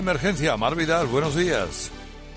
Emergencia, Mar Vidal, buenos días.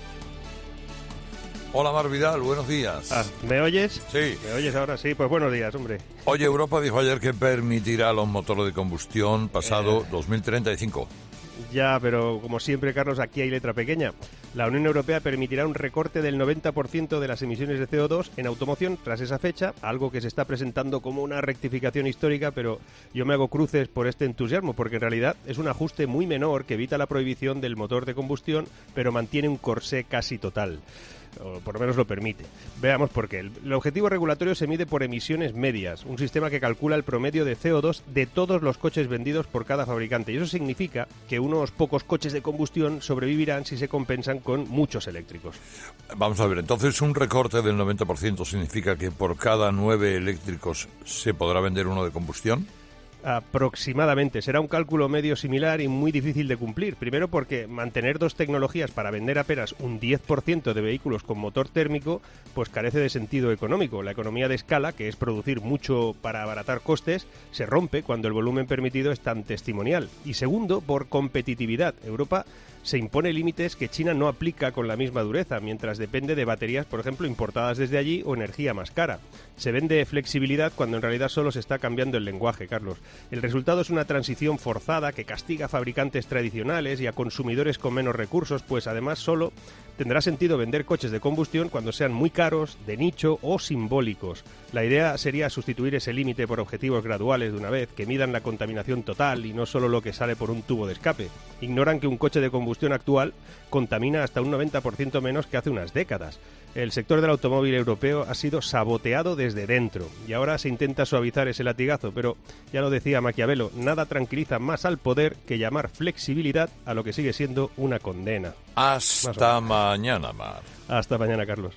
Hola Mar Vidal, buenos días. ¿Me oyes? Sí. ¿Me oyes ahora? Sí, pues buenos días, hombre. Oye, Europa dijo ayer que permitirá los motores de combustión pasado 2035. Ya, pero como siempre, Carlos, aquí hay letra pequeña. La Unión Europea permitirá un recorte del 90% de las emisiones de CO2 en automoción tras esa fecha, algo que se está presentando como una rectificación histórica, pero yo me hago cruces por este entusiasmo, porque en realidad es un ajuste muy menor que evita la prohibición del motor de combustión, pero mantiene un corsé casi total. O por lo menos lo permite. Veamos por qué. El objetivo regulatorio se mide por emisiones medias, un sistema que calcula el promedio de CO2 de todos los coches vendidos por cada fabricante. Y eso significa que unos pocos coches de combustión sobrevivirán si se compensan con muchos eléctricos. Vamos a ver, entonces un recorte del 90% significa que por cada 9 eléctricos se podrá vender uno de combustión. Aproximadamente. Será un cálculo medio similar y muy difícil de cumplir. Primero porque mantener dos tecnologías para vender apenas un 10% de vehículos con motor térmico, pues carece de sentido económico. La economía de escala, que es producir mucho para abaratar costes, se rompe cuando el volumen permitido es tan testimonial. Y segundo, por competitividad. Europa se impone límites que China no aplica con la misma dureza, mientras depende de baterías, por ejemplo, importadas desde allí o energía más cara. Se vende flexibilidad cuando en realidad solo se está cambiando el lenguaje, Carlos. El resultado es una transición forzada que castiga a fabricantes tradicionales y a consumidores con menos recursos, pues además solo tendrá sentido vender coches de combustión cuando sean muy caros, de nicho o simbólicos. La idea sería sustituir ese límite por objetivos graduales de una vez, que midan la contaminación total y no solo lo que sale por un tubo de escape. Ignoran que un coche de combustión actual contamina hasta un 90% menos que hace unas décadas. El sector del automóvil europeo ha sido saboteado desde dentro y ahora se intenta suavizar ese latigazo, pero ya lo decía Maquiavelo, nada tranquiliza más al poder que llamar flexibilidad a lo que sigue siendo una condena. Hasta mañana, Mar. Hasta mañana, Carlos.